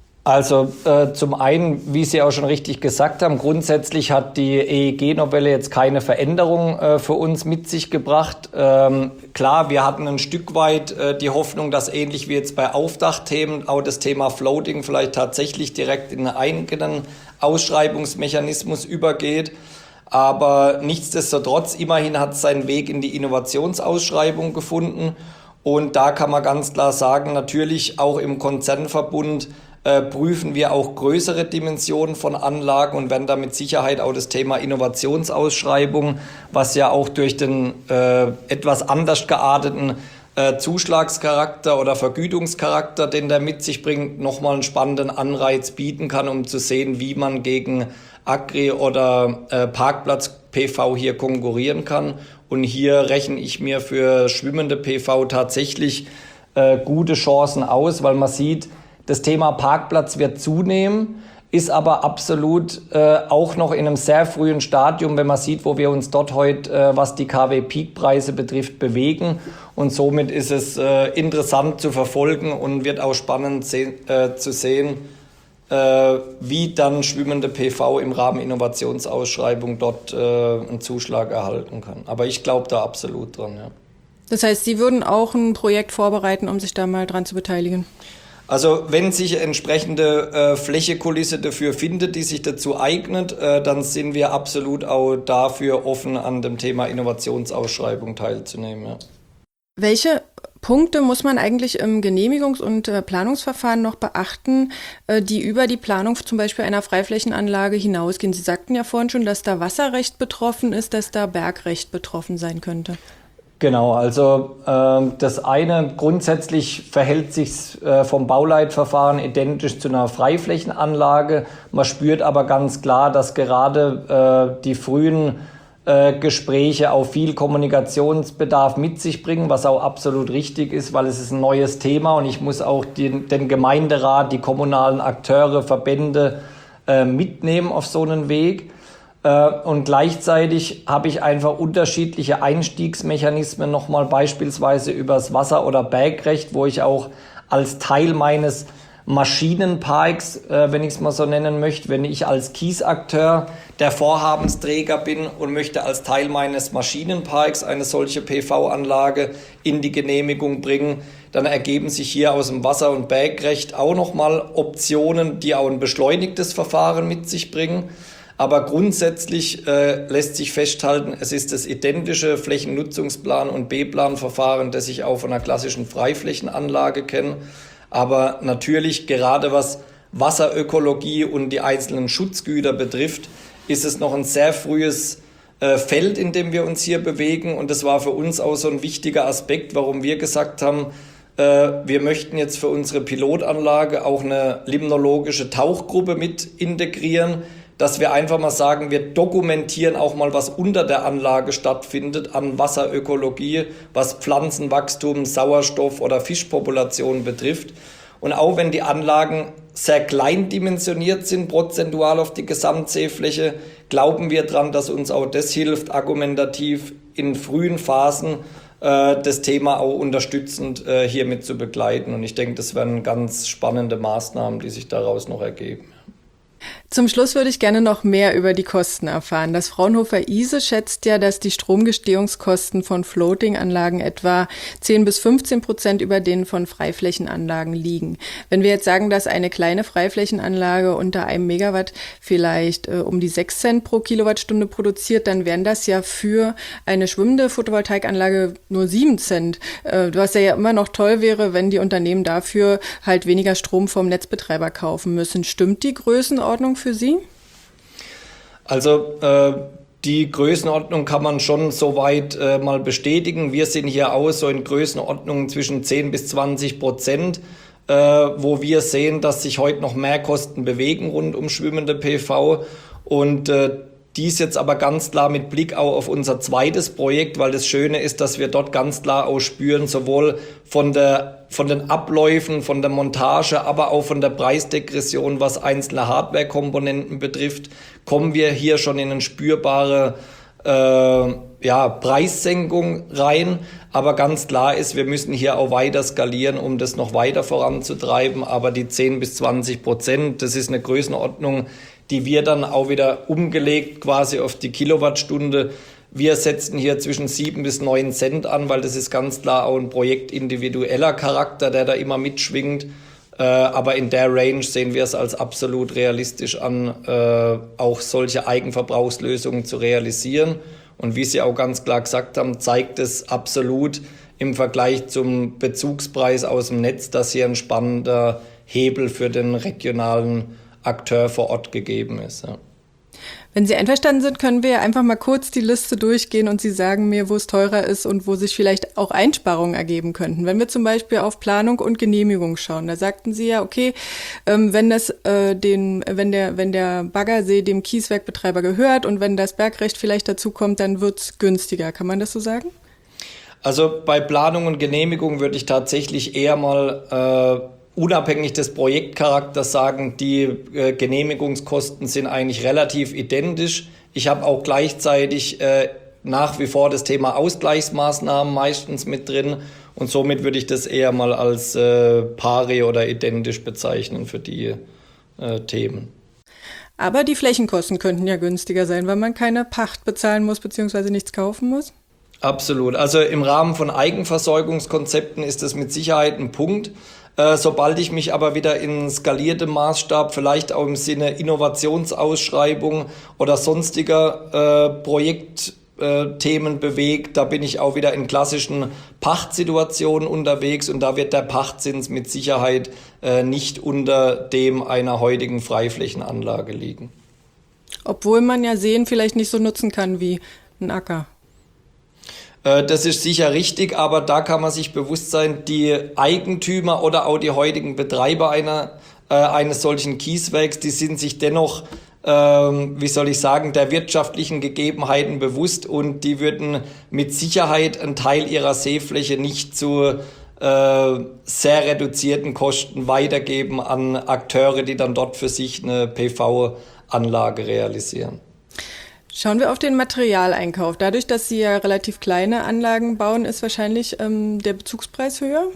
Also äh, zum einen, wie Sie auch schon richtig gesagt haben, grundsätzlich hat die E E G-Novelle jetzt keine Veränderung äh, für uns mit sich gebracht. Ähm, klar, wir hatten ein Stück weit äh, die Hoffnung, dass ähnlich wie jetzt bei Aufdachthemen auch das Thema Floating vielleicht tatsächlich direkt in einen eigenen Ausschreibungsmechanismus übergeht. Aber nichtsdestotrotz, immerhin hat es seinen Weg in die Innovationsausschreibung gefunden. Und da kann man ganz klar sagen, natürlich auch im Konzernverbund Äh, prüfen wir auch größere Dimensionen von Anlagen und werden da mit Sicherheit auch das Thema Innovationsausschreibung, was ja auch durch den äh, etwas anders gearteten äh, Zuschlagscharakter oder Vergütungscharakter, den der mit sich bringt, nochmal einen spannenden Anreiz bieten kann, um zu sehen, wie man gegen Agri- oder äh, Parkplatz-P V hier konkurrieren kann. Und hier rechne ich mir für schwimmende P V tatsächlich äh, gute Chancen aus, weil man sieht, das Thema Parkplatz wird zunehmen, ist aber absolut äh, auch noch in einem sehr frühen Stadium, wenn man sieht, wo wir uns dort heute, äh, was die K W-Peak-Preise betrifft, bewegen. Und somit ist es äh, interessant zu verfolgen und wird auch spannend se- äh, zu sehen, äh, wie dann schwimmende P V im Rahmen Innovationsausschreibung dort äh, einen Zuschlag erhalten kann. Aber ich glaube da absolut dran, ja. Das heißt, Sie würden auch ein Projekt vorbereiten, um sich da mal dran zu beteiligen? Also wenn sich entsprechende äh, Flächekulisse dafür findet, die sich dazu eignet, äh, dann sind wir absolut auch dafür offen, an dem Thema Innovationsausschreibung teilzunehmen. Ja. Welche Punkte muss man eigentlich im Genehmigungs- und äh, Planungsverfahren noch beachten, äh, die über die Planung zum Beispiel einer Freiflächenanlage hinausgehen? Sie sagten ja vorhin schon, dass da Wasserrecht betroffen ist, dass da Bergrecht betroffen sein könnte. Genau, also äh, das eine, grundsätzlich verhält sich äh, vom Bauleitverfahren identisch zu einer Freiflächenanlage. Man spürt aber ganz klar, dass gerade äh, die frühen Gespräche auch viel Kommunikationsbedarf mit sich bringen, was auch absolut richtig ist, weil es ist ein neues Thema und ich muss auch den, den Gemeinderat, die kommunalen Akteure, Verbände äh, mitnehmen auf so einen Weg. Äh, und gleichzeitig habe ich einfach unterschiedliche Einstiegsmechanismen, nochmal beispielsweise übers Wasser- oder Bergrecht, wo ich auch als Teil meines Maschinenparks, äh, wenn ich es mal so nennen möchte, wenn ich als Kiesakteur der Vorhabensträger bin und möchte als Teil meines Maschinenparks eine solche P V-Anlage in die Genehmigung bringen, dann ergeben sich hier aus dem Wasser- und Bergrecht auch nochmal Optionen, die auch ein beschleunigtes Verfahren mit sich bringen. Aber grundsätzlich äh, lässt sich festhalten, es ist das identische Flächennutzungsplan- und B-Plan-Verfahren, das ich auch von einer klassischen Freiflächenanlage kenne. Aber natürlich, gerade was Wasserökologie und die einzelnen Schutzgüter betrifft, ist es noch ein sehr frühes äh, Feld, in dem wir uns hier bewegen. Und das war für uns auch so ein wichtiger Aspekt, warum wir gesagt haben, äh, wir möchten jetzt für unsere Pilotanlage auch eine limnologische Tauchgruppe mit integrieren, dass wir einfach mal sagen, wir dokumentieren auch mal, was unter der Anlage stattfindet an Wasserökologie, was Pflanzenwachstum, Sauerstoff oder Fischpopulation betrifft. Und auch wenn die Anlagen sehr klein dimensioniert sind, prozentual auf die Gesamtseefläche, glauben wir dran, dass uns auch das hilft, argumentativ in frühen Phasen äh, das Thema auch unterstützend äh, hiermit zu begleiten. Und ich denke, das werden ganz spannende Maßnahmen, die sich daraus noch ergeben. Zum Schluss würde ich gerne noch mehr über die Kosten erfahren. Das Fraunhofer I S E schätzt ja, dass die Stromgestehungskosten von Floating-Anlagen etwa zehn bis fünfzehn Prozent über denen von Freiflächenanlagen liegen. Wenn wir jetzt sagen, dass eine kleine Freiflächenanlage unter einem Megawatt vielleicht äh, um die sechs Cent pro Kilowattstunde produziert, dann wären das ja für eine schwimmende Photovoltaikanlage nur sieben Cent. Äh, was ja immer noch toll wäre, wenn die Unternehmen dafür halt weniger Strom vom Netzbetreiber kaufen müssen. Stimmt die Größenordnung für Sie? Also äh, die Größenordnung kann man schon soweit äh, mal bestätigen. Wir sind hier auch so in Größenordnungen zwischen zehn bis zwanzig Prozent, äh, wo wir sehen, dass sich heute noch Mehrkosten bewegen rund um schwimmende P V. Und äh, dies jetzt aber ganz klar mit Blick auch auf unser zweites Projekt, weil das Schöne ist, dass wir dort ganz klar auch spüren, sowohl von der, von den Abläufen, von der Montage, aber auch von der Preisdegression, was einzelne Hardware-Komponenten betrifft, kommen wir hier schon in eine spürbare äh, ja, Preissenkung rein. Aber ganz klar ist, wir müssen hier auch weiter skalieren, um das noch weiter voranzutreiben. Aber die zehn bis zwanzig Prozent, das ist eine Größenordnung, die wir dann auch wieder umgelegt quasi auf die Kilowattstunde. Wir setzen hier zwischen sieben bis neun Cent an, weil das ist ganz klar auch ein projektindividueller Charakter, der da immer mitschwingt. Äh, aber in der Range sehen wir es als absolut realistisch an, äh, auch solche Eigenverbrauchslösungen zu realisieren. Und wie Sie auch ganz klar gesagt haben, zeigt es absolut im Vergleich zum Bezugspreis aus dem Netz, dass hier ein spannender Hebel für den regionalen Akteur vor Ort gegeben ist. Ja. Wenn Sie einverstanden sind, können wir einfach mal kurz die Liste durchgehen und Sie sagen mir, wo es teurer ist und wo sich vielleicht auch Einsparungen ergeben könnten. Wenn wir zum Beispiel auf Planung und Genehmigung schauen, da sagten Sie ja, okay, ähm, wenn das äh, den, wenn der, wenn der Baggersee dem Kieswerkbetreiber gehört und wenn das Bergrecht vielleicht dazu kommt, dann wird's günstiger. Kann man das so sagen? Also bei Planung und Genehmigung würde ich tatsächlich eher mal äh, unabhängig des Projektcharakters sagen, die äh, Genehmigungskosten sind eigentlich relativ identisch. Ich habe auch gleichzeitig äh, nach wie vor das Thema Ausgleichsmaßnahmen meistens mit drin und somit würde ich das eher mal als äh, pari oder identisch bezeichnen für die äh, Themen. Aber die Flächenkosten könnten ja günstiger sein, weil man keine Pacht bezahlen muss bzw. nichts kaufen muss? Absolut. Also im Rahmen von Eigenversorgungskonzepten ist das mit Sicherheit ein Punkt. Sobald ich mich aber wieder in skaliertem Maßstab, vielleicht auch im Sinne Innovationsausschreibung oder sonstiger äh, Themen bewegt. Da bin ich auch wieder in klassischen Pachtsituationen unterwegs und da wird der Pachtzins mit Sicherheit äh, nicht unter dem einer heutigen Freiflächenanlage liegen. Obwohl man ja Seen vielleicht nicht so nutzen kann wie ein Acker. Äh, das ist sicher richtig, aber da kann man sich bewusst sein, die Eigentümer oder auch die heutigen Betreiber einer, äh, eines solchen Kieswerks, die sind sich dennoch Ähm, wie soll ich sagen, der wirtschaftlichen Gegebenheiten bewusst und die würden mit Sicherheit einen Teil ihrer Seefläche nicht zu äh, sehr reduzierten Kosten weitergeben an Akteure, die dann dort für sich eine P V-Anlage realisieren. Schauen wir auf den Materialeinkauf. Dadurch, dass Sie ja relativ kleine Anlagen bauen, ist wahrscheinlich ähm, der Bezugspreis höher?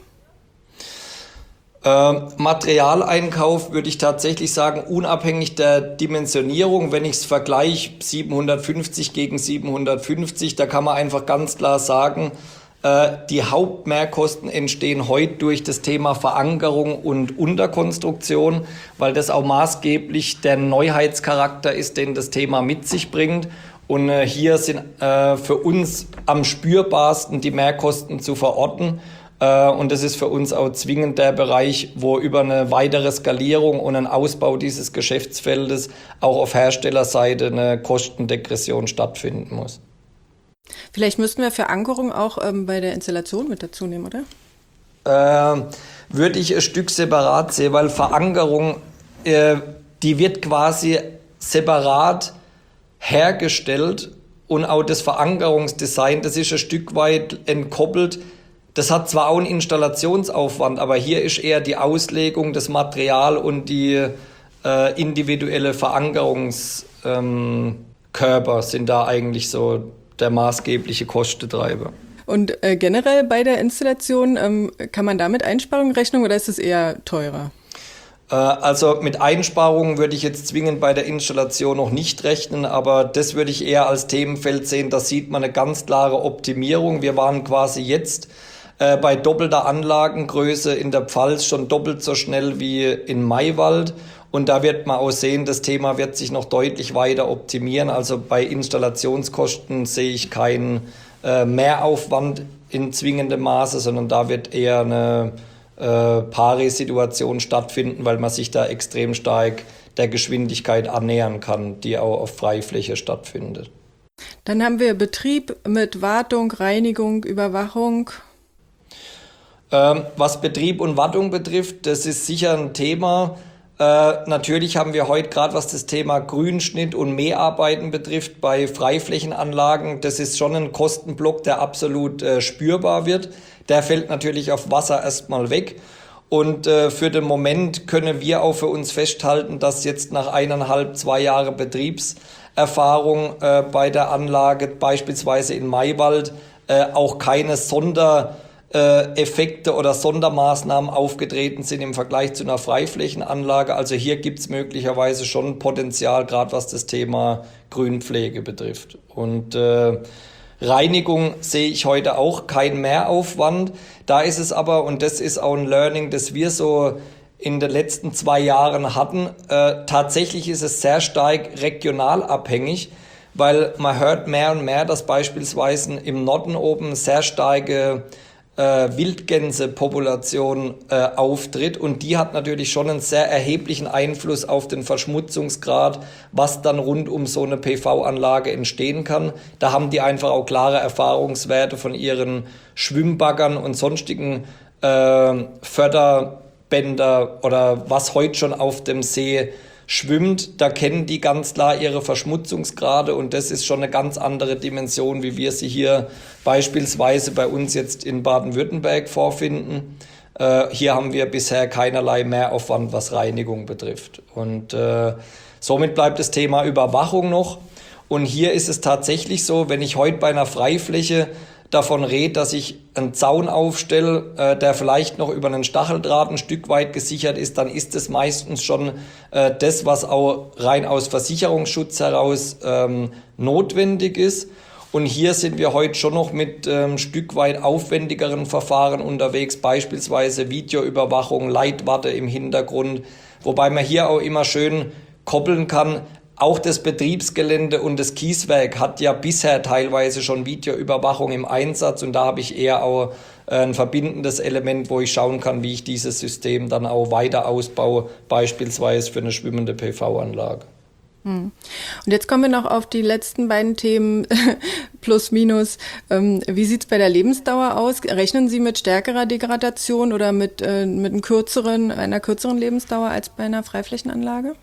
Äh, Materialeinkauf würde ich tatsächlich sagen, unabhängig der Dimensionierung, wenn ich es vergleiche, siebenhundertfünfzig gegen siebenhundertfünfzig, da kann man einfach ganz klar sagen, äh, die Hauptmehrkosten entstehen heute durch das Thema Verankerung und Unterkonstruktion, weil das auch maßgeblich der Neuheitscharakter ist, den das Thema mit sich bringt. Und äh, hier sind äh, für uns am spürbarsten die Mehrkosten zu verorten. Und das ist für uns auch zwingend der Bereich, wo über eine weitere Skalierung und einen Ausbau dieses Geschäftsfeldes auch auf Herstellerseite eine Kostendegression stattfinden muss. Vielleicht müssten wir Verankerung auch ähm, bei der Installation mit dazu nehmen, oder? Äh, würde ich ein Stück separat sehen, weil Verankerung, äh, die wird quasi separat hergestellt und auch das Verankerungsdesign, das ist ein Stück weit entkoppelt. Das hat zwar auch einen Installationsaufwand, aber hier ist eher die Auslegung, das Material und die äh, individuelle Verankerungskörper ähm, sind da eigentlich so der maßgebliche Kostentreiber. Und äh, generell bei der Installation, ähm, kann man da mit Einsparungen rechnen oder ist es eher teurer? Äh, also mit Einsparungen würde ich jetzt zwingend bei der Installation noch nicht rechnen, aber das würde ich eher als Themenfeld sehen. Da sieht man eine ganz klare Optimierung. Wir waren quasi jetzt bei doppelter Anlagengröße in der Pfalz schon doppelt so schnell wie in Maywald. Und da wird man auch sehen, das Thema wird sich noch deutlich weiter optimieren. Also bei Installationskosten sehe ich keinen äh, Mehraufwand in zwingendem Maße, sondern da wird eher eine äh, Pari-Situation stattfinden, weil man sich da extrem stark der Geschwindigkeit annähern kann, die auch auf Freifläche stattfindet. Dann haben wir Betrieb mit Wartung, Reinigung, Überwachung. Was Betrieb und Wartung betrifft, das ist sicher ein Thema. Äh, natürlich haben wir heute gerade, was das Thema Grünschnitt und Mäharbeiten betrifft, bei Freiflächenanlagen, das ist schon ein Kostenblock, der absolut äh, spürbar wird. Der fällt natürlich auf Wasser erstmal weg. Und äh, für den Moment können wir auch für uns festhalten, dass jetzt nach eineinhalb, zwei Jahre Betriebserfahrung äh, bei der Anlage, beispielsweise in Maywald, äh, auch keine Sonder Effekte oder Sondermaßnahmen aufgetreten sind im Vergleich zu einer Freiflächenanlage. Also hier gibt es möglicherweise schon Potenzial, gerade was das Thema Grünpflege betrifft. Und äh, Reinigung sehe ich heute auch kein Mehraufwand. Da ist es aber, und das ist auch ein Learning, das wir so in den letzten zwei Jahren hatten, äh, tatsächlich ist es sehr stark regional abhängig, weil man hört mehr und mehr, dass beispielsweise im Norden oben sehr starke Äh, Wildgänsepopulation äh, auftritt und die hat natürlich schon einen sehr erheblichen Einfluss auf den Verschmutzungsgrad, was dann rund um so eine P V-Anlage entstehen kann. Da haben die einfach auch klare Erfahrungswerte von ihren Schwimmbaggern und sonstigen äh, Förderbänder oder was heute schon auf dem See schwimmt, da kennen die ganz klar ihre Verschmutzungsgrade und das ist schon eine ganz andere Dimension, wie wir sie hier beispielsweise bei uns jetzt in Baden-Württemberg vorfinden. Äh, hier haben wir bisher keinerlei Mehraufwand, was Reinigung betrifft. Und äh, somit bleibt das Thema Überwachung noch. Und hier ist es tatsächlich so, wenn ich heute bei einer Freifläche davon rede, dass ich einen Zaun aufstelle, äh, der vielleicht noch über einen Stacheldraht ein Stück weit gesichert ist, dann ist es meistens schon äh, das, was auch rein aus Versicherungsschutz heraus ähm, notwendig ist. Und hier sind wir heute schon noch mit ähm, Stück weit aufwendigeren Verfahren unterwegs, beispielsweise Videoüberwachung, Leitwarte im Hintergrund, wobei man hier auch immer schön koppeln kann. auch das Betriebsgelände und das Kieswerk hat ja bisher teilweise schon Videoüberwachung im Einsatz und da habe ich eher auch ein verbindendes Element, wo ich schauen kann, wie ich dieses System dann auch weiter ausbaue, beispielsweise für eine schwimmende P V-Anlage. Und jetzt kommen wir noch auf die letzten beiden Themen, plus minus. Ähm, wie sieht's bei der Lebensdauer aus? Rechnen Sie mit stärkerer Degradation oder mit, äh, mit einem kürzeren, einer kürzeren Lebensdauer als bei einer Freiflächenanlage?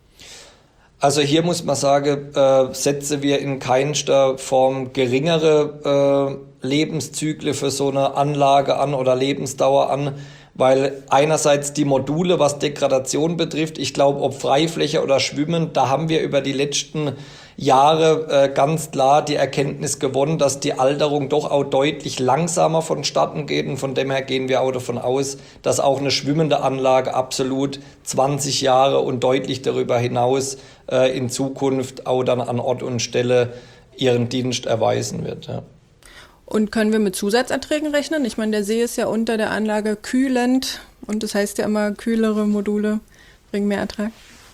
Also hier muss man sagen, äh, setzen wir in keinster Form geringere äh, Lebenszyklen für so eine Anlage an oder Lebensdauer an, weil einerseits die Module, was Degradation betrifft, ich glaube, ob Freifläche oder Schwimmen, da haben wir über die letzten Jahre äh, ganz klar die Erkenntnis gewonnen, dass die Alterung doch auch deutlich langsamer vonstatten geht und von dem her gehen wir auch davon aus, dass auch eine schwimmende Anlage absolut zwanzig Jahre und deutlich darüber hinaus äh, in Zukunft auch dann an Ort und Stelle ihren Dienst erweisen wird. Ja. Und können wir mit Zusatzerträgen rechnen? Ich meine, der See ist ja unter der Anlage kühlend und das heißt ja immer, kühlere Module bringen mehr Ertrag.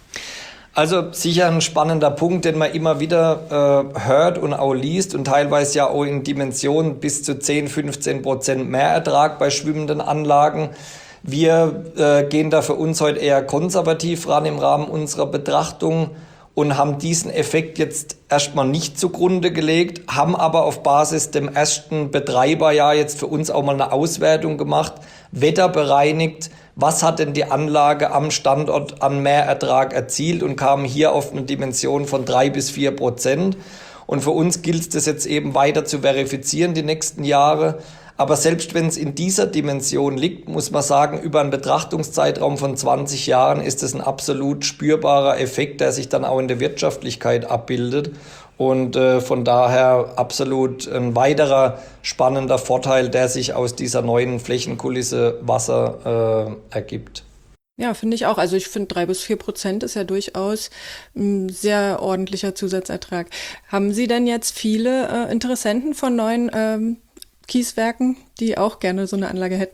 Also sicher ein spannender Punkt, den man immer wieder äh, hört und auch liest und teilweise ja auch in Dimensionen bis zu zehn, fünfzehn Prozent Mehrertrag bei schwimmenden Anlagen. Wir äh, gehen da für uns heute eher konservativ ran im Rahmen unserer Betrachtung und haben diesen Effekt jetzt erstmal nicht zugrunde gelegt, haben aber auf Basis dem ersten Betreiberjahr jetzt für uns auch mal eine Auswertung gemacht, wetterbereinigt, was hat denn die Anlage am Standort an Mehrertrag erzielt und kamen hier auf eine Dimension von drei bis vier Prozent. Und für uns gilt es das jetzt eben weiter zu verifizieren die nächsten Jahre. Aber selbst wenn es in dieser Dimension liegt, muss man sagen, über einen Betrachtungszeitraum von zwanzig Jahren ist es ein absolut spürbarer Effekt, der sich dann auch in der Wirtschaftlichkeit abbildet. Und äh, von daher absolut ein weiterer spannender Vorteil, der sich aus dieser neuen Flächenkulisse Wasser äh, ergibt. Ja, finde ich auch. Also ich finde, drei bis vier Prozent ist ja durchaus ein sehr ordentlicher Zusatzertrag. Haben Sie denn jetzt viele äh, Interessenten von neuen ähm, Kieswerken, die auch gerne so eine Anlage hätten?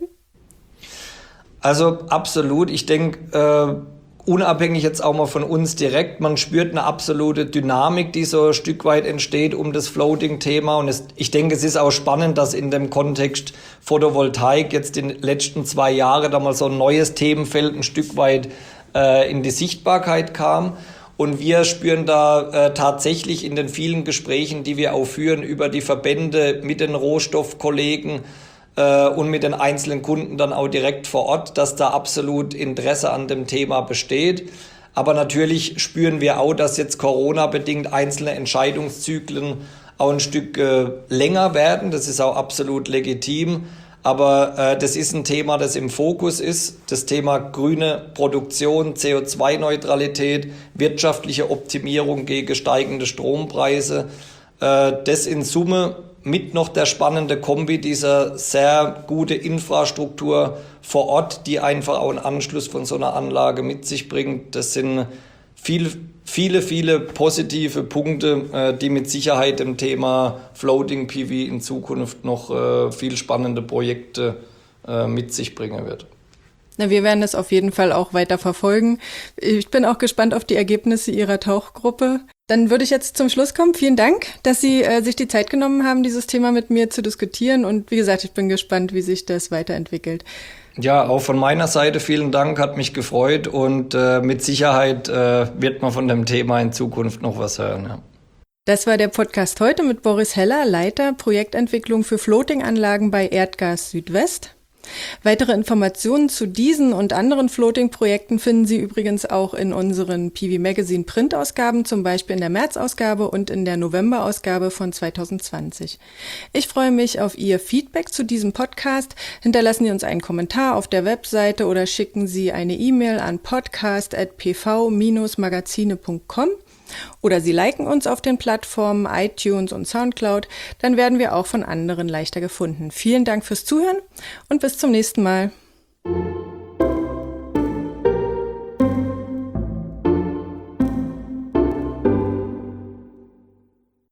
Also absolut. Ich denke, äh, unabhängig jetzt auch mal von uns direkt, man spürt eine absolute Dynamik, die so ein Stück weit entsteht um das Floating-Thema. Und es, ich denke, es ist auch spannend, dass in dem Kontext Photovoltaik jetzt in den letzten zwei Jahren da mal so ein neues Themenfeld ein Stück weit äh, in die Sichtbarkeit kam. Und wir spüren da äh, tatsächlich in den vielen Gesprächen, die wir auch führen über die Verbände mit den Rohstoffkollegen äh, und mit den einzelnen Kunden dann auch direkt vor Ort, dass da absolut Interesse an dem Thema besteht. Aber natürlich spüren wir auch, dass jetzt Corona-bedingt einzelne Entscheidungszyklen auch ein Stück äh, länger werden. Das ist auch absolut legitim. Aber äh, das ist ein Thema, das im Fokus ist. Das Thema grüne Produktion, C O zwei Neutralität, wirtschaftliche Optimierung gegen steigende Strompreise. Äh, das in Summe mit noch der spannende Kombi dieser sehr gute Infrastruktur vor Ort, die einfach auch einen Anschluss von so einer Anlage mit sich bringt. Das sind viel, viele, viele positive Punkte, die mit Sicherheit dem Thema Floating P V in Zukunft noch viel spannende Projekte mit sich bringen wird. Na, wir werden das auf jeden Fall auch weiter verfolgen. Ich bin auch gespannt auf die Ergebnisse Ihrer Tauchgruppe. Dann würde ich jetzt zum Schluss kommen. Vielen Dank, dass Sie äh, sich die Zeit genommen haben, dieses Thema mit mir zu diskutieren. Und wie gesagt, ich bin gespannt, wie sich das weiterentwickelt. Ja, auch von meiner Seite vielen Dank, hat mich gefreut. Und äh, mit Sicherheit äh, wird man von dem Thema in Zukunft noch was hören. Ja. Das war der Podcast heute mit Boris Heller, Leiter Projektentwicklung für Floating-Anlagen bei Erdgas Südwest. Weitere Informationen zu diesen und anderen Floating-Projekten finden Sie übrigens auch in unseren P V Magazine Printausgaben, zum Beispiel in der März-Ausgabe und in der November-Ausgabe von zwanzig zwanzig. Ich freue mich auf Ihr Feedback zu diesem Podcast. Hinterlassen Sie uns einen Kommentar auf der Webseite oder schicken Sie eine E-Mail an podcast at p v dash magazine punkt com. Oder Sie liken uns auf den Plattformen iTunes und Soundcloud, dann werden wir auch von anderen leichter gefunden. Vielen Dank fürs Zuhören und bis zum nächsten Mal.